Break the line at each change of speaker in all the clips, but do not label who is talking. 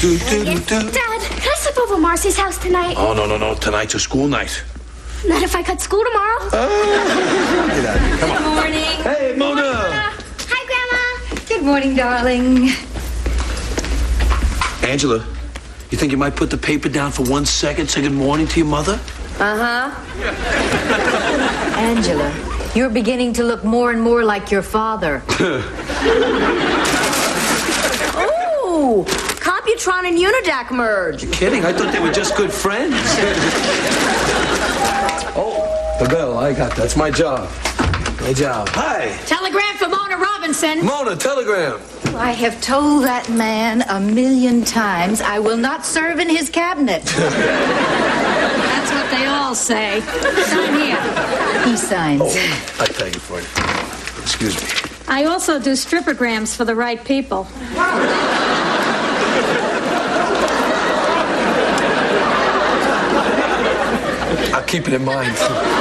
Dad, can I sleep over Marcy's house tonight?
Oh, no. Tonight's a school night.
Not if I cut school tomorrow.
Get out of here. Come on.
Good morning.
Hey, Mona.
Hi, Grandma.
Good morning, darling.
Angela, you think you might put the paper down for 1 second? Say good morning to your mother?
Angela, you're beginning to look more and more like your father. Oh, Computron and Unidac merge.
You kidding? I thought they were just good friends. Oh, the bell. I got that. That's my job. My job. Hi.
Telegram for Mona Robinson.
Mona, telegram.
I have told that man 1,000,000 times I will not serve in his cabinet.
That's what they all say. Sign here.
He signs.
Oh, I'll tell you for you. Excuse me.
I also do stripograms for the right people.
I'll keep it in mind.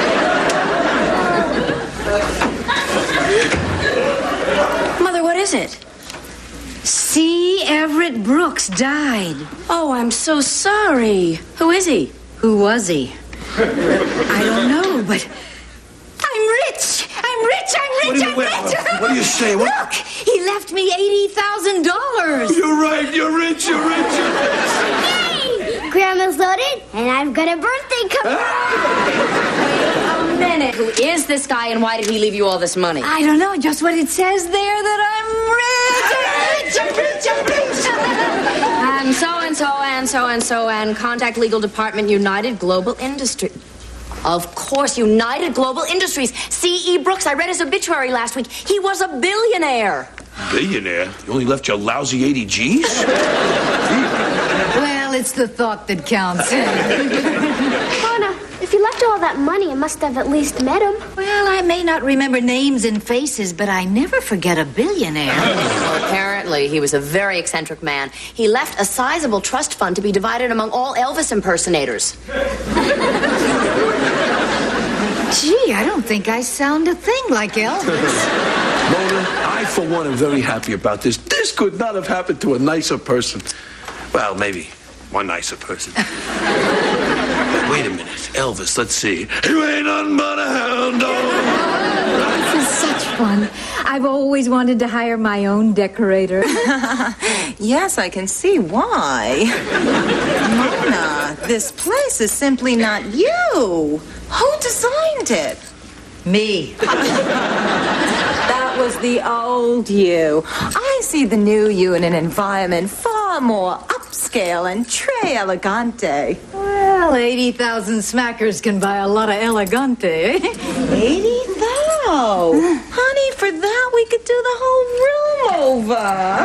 Mother, what is it? C. Everett Brooks died.
Oh, I'm so sorry. Who is he?
Who was he? I don't know, but I'm rich. I'm rich.
What are you saying?
Look, he left me $80,000.
You're right. You're rich.
Yay! Grandma's loaded, and I've got a birthday coming.
A minute. Who is this guy, and why did he leave you all this money?
I don't know, just what it says there that I'm rich.
And so, and contact legal department, United Global Industries. Of course, United Global Industries. C.E. Brooks, I read his obituary last week. He was a billionaire.
Billionaire? You only left your lousy 80 G's?
Well, it's the thought that counts.
Mona, if you left all that money, you must have at least met him.
Well, I may not remember names and faces, but I never forget a billionaire.
Well, apparently, he was a very eccentric man. He left a sizable trust fund to be divided among all Elvis impersonators.
Gee, I don't think I sound a thing like Elvis.
Mona, I, for one, am very happy about this. This could not have happened to a nicer person. Well, maybe one nicer person. Wait a minute. Elvis, let's see. You ain't nothing but a hound dog.
This is such fun. I've always wanted to hire my own decorator.
Yes, I can see why. Mona, this place is simply not you. Who designed it?
Me.
That was the old you. I see the new you in an environment far more upscale and très elegante.
Well, 80,000 smackers can buy a lot of elegante, eh?
80,000. Honey, for that we could do the whole room over.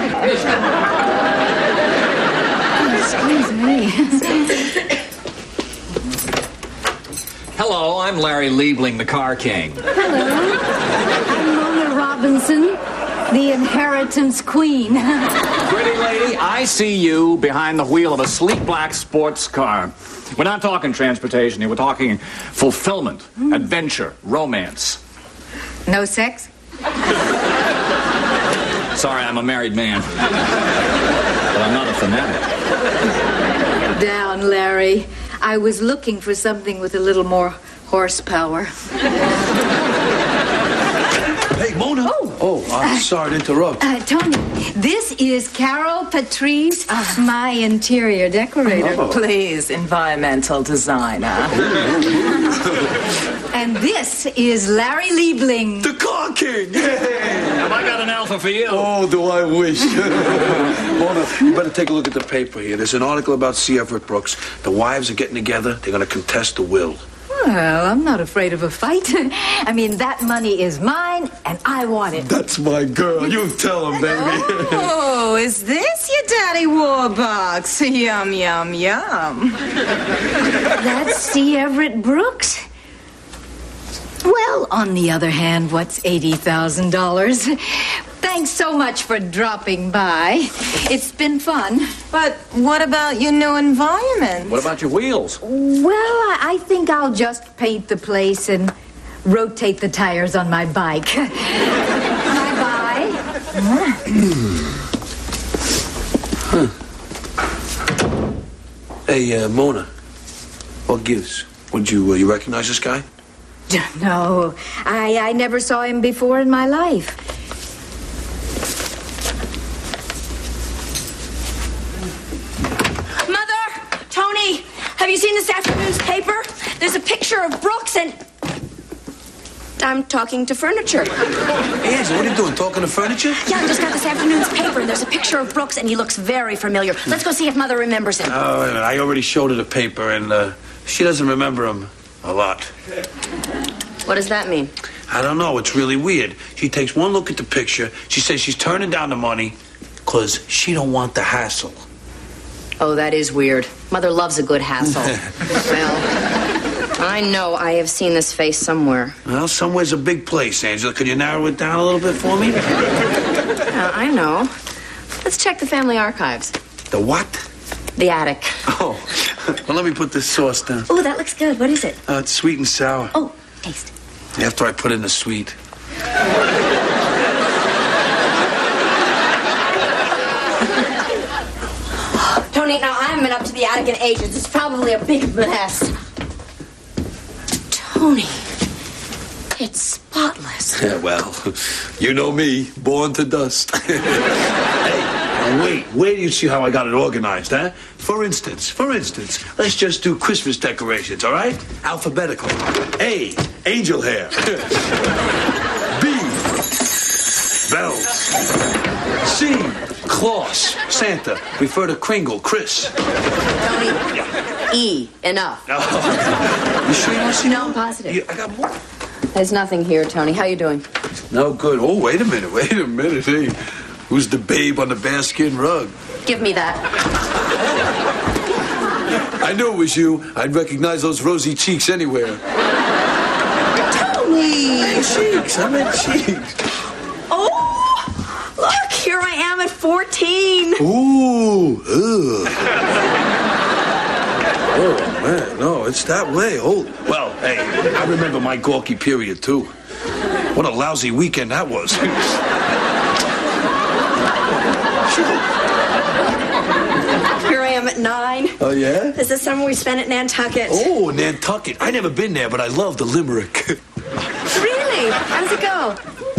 Excuse me.
Hello, I'm Larry Liebling, the Car King.
Hello. I'm Mona Robinson, the inheritance queen.
Pretty lady, I see you behind the wheel of a sleek black sports car. We're not talking transportation here. We're talking fulfillment, adventure, romance.
No sex?
Sorry, I'm a married man. But I'm not a fanatic.
Down, Larry. I was looking for something with a little more horsepower.
Hey, Mona. Oh, I'm sorry to interrupt.
Tony, this is Carol Patrice, my interior decorator.
Oh.
Please, environmental designer.
And this is Larry Liebling.
The Car King. Yay.
Have I got an alpha for you?
Oh, do I wish. Mona, you better take a look at the paper here. There's an article about C. Everett Brooks. The wives are getting together. They're going to contest the will.
Well, I'm not afraid of a fight. I mean, that money is mine, and I want it.
That's my girl. You tell him, baby.
Oh, is this your daddy Warbucks? Yum, yum, yum.
That's C. Everett Brooks? Well, on the other hand, what's $80,000? Thanks so much for dropping by. It's been fun.
But what about your new environment?
What about your wheels?
Well, I think I'll just paint the place and rotate the tires on my bike. Bye-bye.
Hey, Mona. What gives? Would you recognize this guy?
No, I never saw him before in my life.
Mother! Tony! Have you seen this afternoon's paper? There's a picture of Brooks and... I'm talking to furniture.
Hey, Angela, what are you doing? Talking to furniture?
Yeah, I just got this afternoon's paper, and there's a picture of Brooks, and he looks very familiar. Let's go see if Mother remembers him.
Oh, wait a minute. I already showed her the paper, and she doesn't remember him a lot.
What does that mean?
I don't know. It's really weird. She takes one look at the picture. She says she's turning down the money because she don't want the hassle.
Oh, that is weird. Mother loves a good hassle. Well, I know I have seen this face somewhere.
Well, somewhere's a big place, Angela. Could you narrow it down a little bit for me?
I know. Let's check the family archives.
The what?
The attic.
Oh, well, let me put this sauce down.
Oh, that looks good. What is it?
It's sweet and sour.
Oh, taste.
After I put in the sweet.
Tony, now I haven't been up to the attic in ages. It's probably a big mess. Tony, it's spotless.
Yeah, well, you know me, born to dust. Hey, now wait do you see how I got it organized, huh? For instance, let's just do Christmas decorations, all right? Alphabetical. A, angel hair. B, bells. C, Claus, Santa. Refer to Kringle, Chris.
Tony, E, enough.
You sure you want to see
No,
more?
I'm positive.
Yeah, I got more.
There's nothing here, Tony. How you doing?
No good. Oh, wait a minute. Hey, who's the babe on the bearskin rug?
Give me that.
I knew it was you. I'd recognize those rosy cheeks anywhere.
Tony!
Hey, cheeks. I meant cheeks.
Oh! Look, here I am at 14.
Ooh. Ugh. Oh, man. No, it's that way. Oh, well, hey, I remember my gawky period, too. What a lousy weekend that was.
Here I am at 9.
Oh, yeah?
This is the summer we spent at Nantucket.
Oh, Nantucket. I never been there, but I love the Limerick.
Really? How does it go?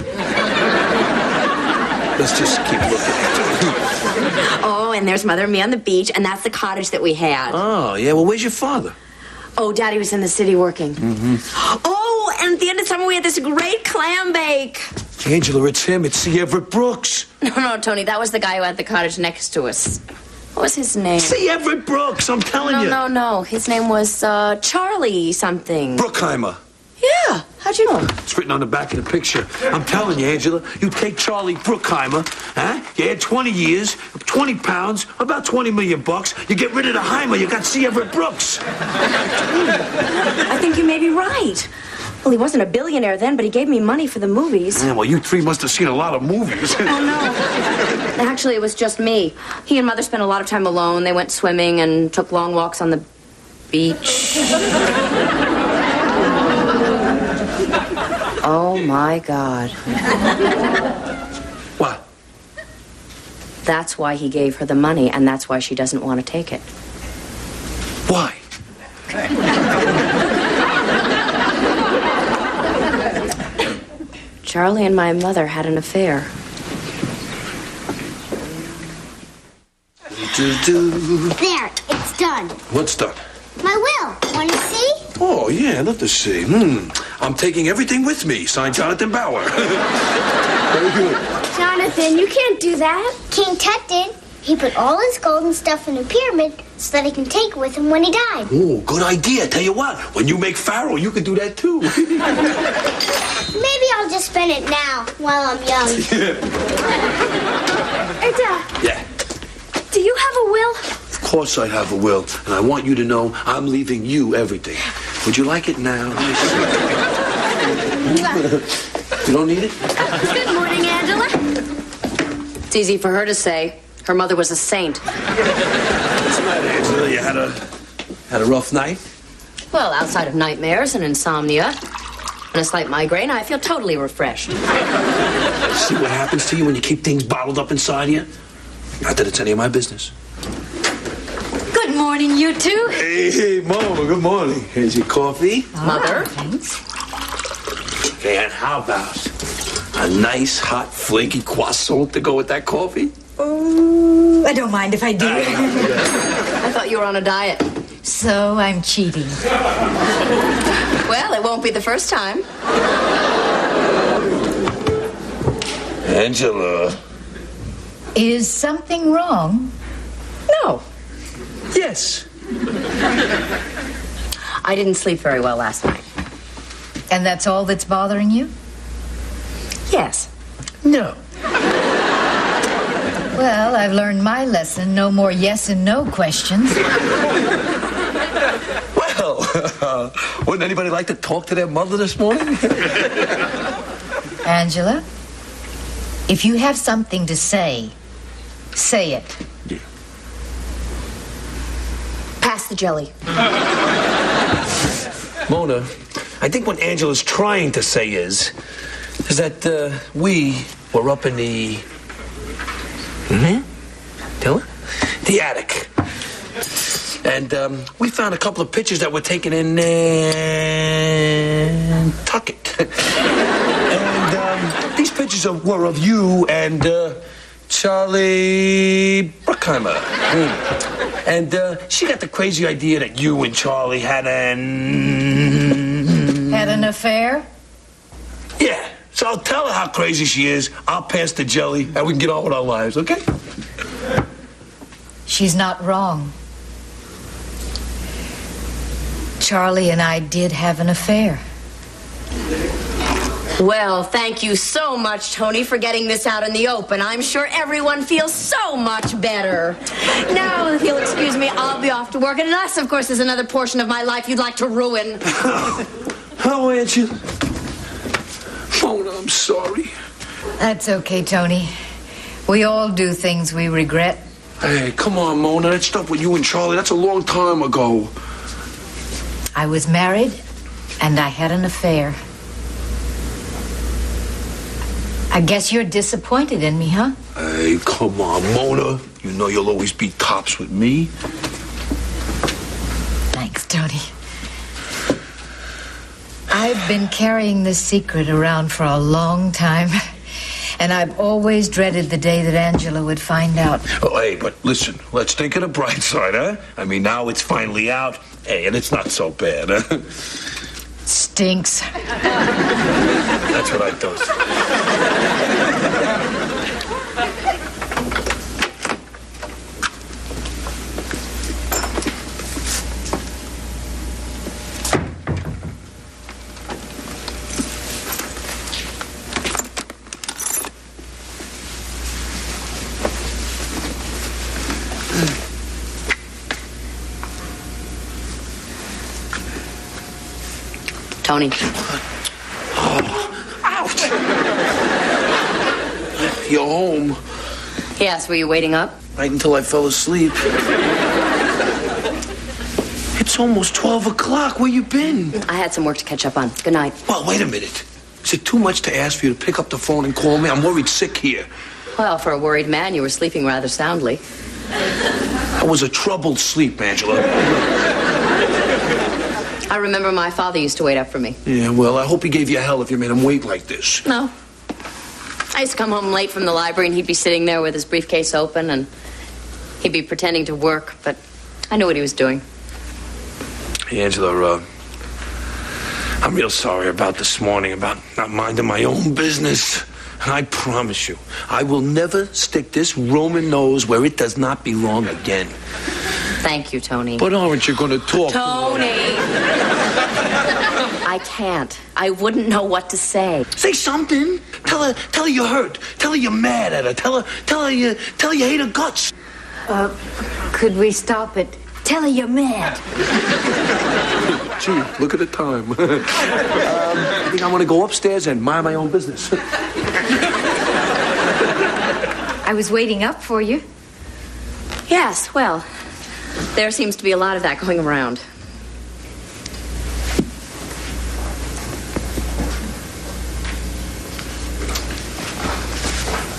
Let's just keep looking.
Oh, and there's Mother and me on the beach, and that's the cottage that we had.
Oh, yeah. Well, where's your father?
Oh, Daddy was in the city working.
Mm-hmm.
Oh, and at the end of summer we had this great clam bake.
Angela, it's him. It's C. Everett Brooks.
No, Tony, that was the guy who had the cottage next to us. What was his name?
C. Everett Brooks, I'm telling you.
No. His name was Charlie something.
Brookheimer.
Yeah. How'd you know?
It's written on the back of the picture. I'm telling you, Angela, you take Charlie Brookheimer, huh? You add 20 years, 20 pounds, about $20 million. You get rid of the Heimer, you got C. Everett Brooks.
I think you may be right. Well, he wasn't a billionaire then, but he gave me money for the movies.
Yeah, well, you three must have seen a lot of movies.
Oh, no. Actually, it was just me. He and Mother spent a lot of time alone. They went swimming and took long walks on the beach. Oh, my God.
What?
That's why he gave her the money, and that's why she doesn't want to take it.
Why?
Charlie and my mother had an affair.
There, it's done.
What's done?
My will. Want to see?
Oh, yeah, I'd love to see. I'm taking everything with me. Signed, Jonathan Bauer. Very good.
Jonathan, you can't do that. King Tut did. He put all his gold and stuff in a pyramid so that he can take it with him when he died.
Oh, good idea. Tell you what, when you make Pharaoh, you can do that too.
Maybe I'll just spend it now while I'm young. Erda,
Yeah.
do you have a will?
Of course I have a will, and I want you to know I'm leaving you everything. Would you like it now? You don't need it?
Good morning, Angela.
It's easy for her to say. Her mother was a saint.
What's the matter, Angela? You had a rough night?
Well, outside of nightmares and insomnia and a slight migraine, I feel totally refreshed.
See what happens to you when you keep things bottled up inside you? Not that it's any of my business.
Good morning.
morning, you two.
Hey, Mama, good morning. Here's your coffee.
Mother?
Thanks.
And how about a nice, hot, flaky croissant to go with that coffee?
Oh, I don't mind if I do.
I thought you were on a diet.
So I'm cheating.
Well, it won't be the first time.
Angela.
Is something wrong?
No.
Yes.
I didn't sleep very well last night.
And that's all that's bothering you?
Yes.
No.
Well, I've learned my lesson. No more yes and no questions.
Well, wouldn't anybody like to talk to their mother this morning?
Angela, if you have something to say, say it.
Yeah.
Pass the jelly.
Mona, I think what Angela's trying to say is that we were up in the... Tell her? The attic. And we found a couple of pictures that were taken in Nantucket. And these pictures were of you and Charlie Bruckheimer. And she got the crazy idea that you and Charlie had
Had an affair?
Yeah. So I'll tell her how crazy she is. I'll pass the jelly, and we can get on with our lives, okay?
She's not wrong. Charlie and I did have an affair.
Well, thank you so much, Tony, for getting this out in the open. I'm sure everyone feels so much better. Now, if you'll excuse me, I'll be off to work. Unless, of course, there's another portion of my life you'd like to ruin.
How, Angela? Mona, I'm sorry.
That's okay, Tony. We all do things we regret.
Hey, come on, Mona. That stuff with you and Charlie, that's a long time ago.
I was married, and I had an affair. I guess you're disappointed in me, huh?
Hey, come on, Mona. You know you'll always be tops with me.
Thanks, Tony. I've been carrying this secret around for a long time, and I've always dreaded the day that Angela would find out.
Oh, hey, but listen, let's think of the bright side, huh? I mean, now it's finally out. Hey, and it's not so bad, huh?
Stinks.
That's what I thought.
Tony.
Oh, ouch! You're home.
Yes, were you waiting up?
Right until I fell asleep. It's almost 12 o'clock. Where you been?
I had some work to catch up on. Good night.
Well, wait a minute. Is it too much to ask for you to pick up the phone and call me? I'm worried sick here.
Well, for a worried man, you were sleeping rather soundly.
That was a troubled sleep, Angela.
I remember my father used to wait up for me.
Yeah, well, I hope he gave you hell if you made him wait like this.
No. I used to come home late from the library, and he'd be sitting there with his briefcase open, and he'd be pretending to work, but I knew what he was doing.
Hey, Angela, I'm real sorry about this morning, about not minding my own business. And I promise you, I will never stick this Roman nose where it does not belong again.
Thank you, Tony.
But aren't you going to talk?
Tony! I can't. I wouldn't know what to say.
Say something. Tell her you're hurt. Tell her you're mad at her. Tell her you hate her guts.
Could we stop it? Tell her you're mad.
Gee, look at the time. I think I'm going to go upstairs and mind my own business.
I was waiting up for you.
Yes, well, there seems to be a lot of that going around.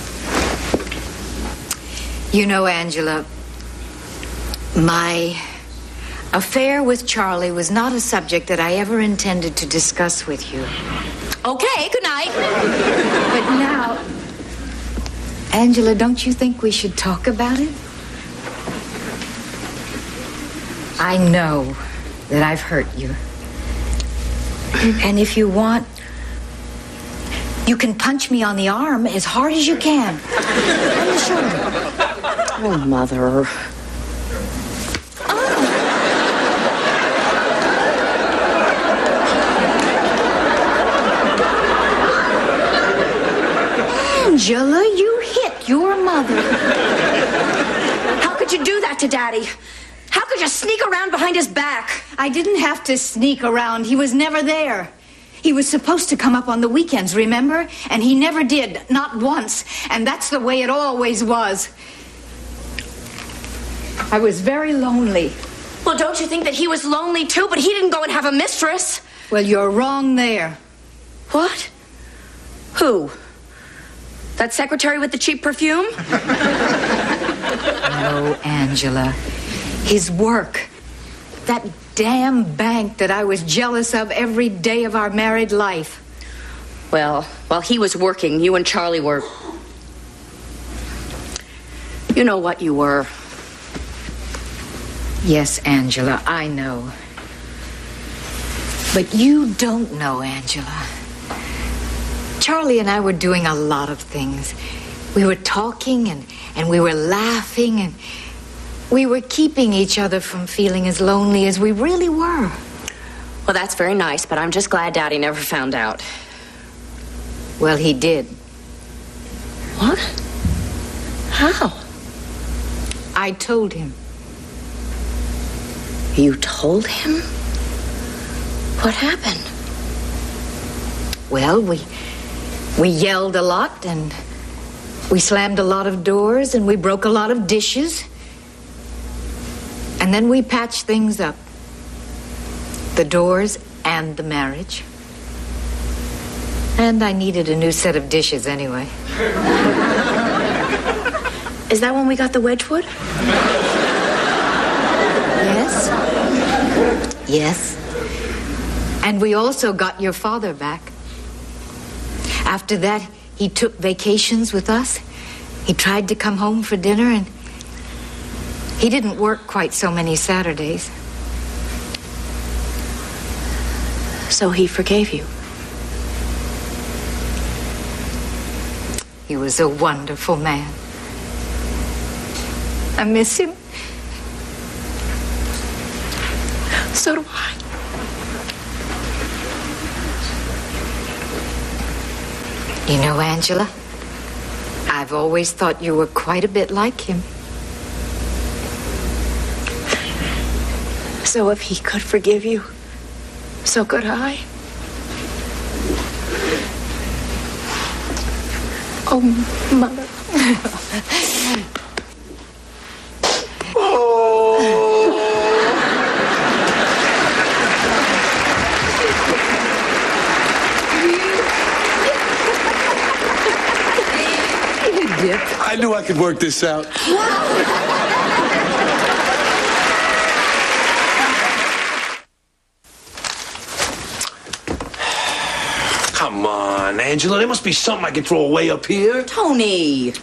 You know, Angela, my Affair with Charlie was not a subject that I ever intended to discuss with you.
Okay, good night.
But now, Angela, don't you think we should talk about it? I know that I've hurt you. And if you want, you can punch me on the arm as hard as you can. On the shoulder.
Oh, Mother.
Angela, you hit your mother.
How could you do that to Daddy? How could you sneak around behind his back?
I didn't have to sneak around. He was never there. He was supposed to come up on the weekends, remember? And he never did, not once. And that's the way it always was. I was very lonely.
Well, don't you think that he was lonely too, but he didn't go and have a mistress?
Well, you're wrong there.
What? Who? That secretary with the cheap perfume?
No, Angela. His work. That damn bank that I was jealous of every day of our married life.
Well, while he was working, you and Charlie were... You know what you were.
Yes, Angela, I know. But you don't know, Angela. Charlie and I were doing a lot of things. We were talking and we were laughing and we were keeping each other from feeling as lonely as we really were.
Well, that's very nice, but I'm just glad Daddy never found out.
Well, he did.
What? How?
I told him.
You told him? What happened?
Well, we yelled a lot, and we slammed a lot of doors, and we broke a lot of dishes. And then we patched things up. The doors and the marriage. And I needed a new set of dishes anyway.
Is that when we got the Wedgwood?
Yes. Yes. And we also got your father back. After that, he took vacations with us. He tried to come home for dinner, and he didn't work quite so many Saturdays.
So he forgave you?
He was a wonderful man. I miss him.
So do I.
You know, Angela, I've always thought you were quite a bit like him.
So if he could forgive you, so could I. Oh, Mother.
I knew I could work this out. Come on, Angela. There must be something I can throw away up here.
Tony.
Your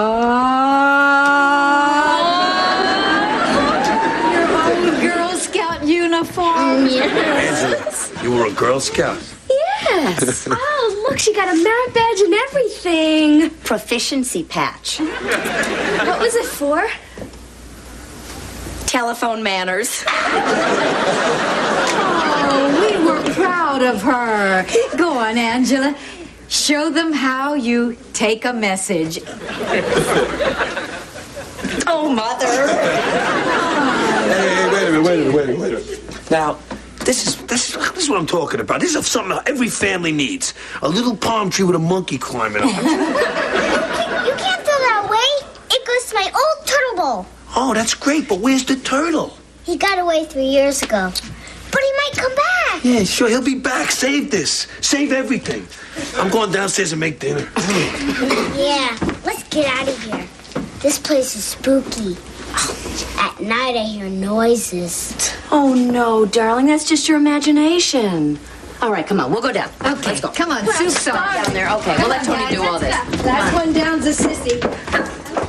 old Girl Scout uniform.
Angela, you were a Girl Scout.
Yes. Oh, look, she got a merit badge and everything.
Proficiency patch.
What was it for?
Telephone manners.
Oh, we were proud of her. Go on, Angela. Show them how you take a message.
Oh, Mother.
Hey, wait a minute. Now, this is what I'm talking about. This is something every family needs. A little palm tree with a monkey climbing up.
You can't throw that away. It goes to my old turtle bowl.
Oh, that's great, but where's the turtle?
He got away 3 years ago. But he might come back.
Yeah, sure, he'll be back. Save this. Save everything. I'm going downstairs and make dinner.
Yeah, let's get out of here. This place is spooky. At night I hear noises.
Oh, no, darling. That's just your imagination. All right, come on. We'll go down.
Okay,
Let's go.
come on, Soup Song.
Down there. Okay, we'll let Tony do all this.
Last one down's a sissy.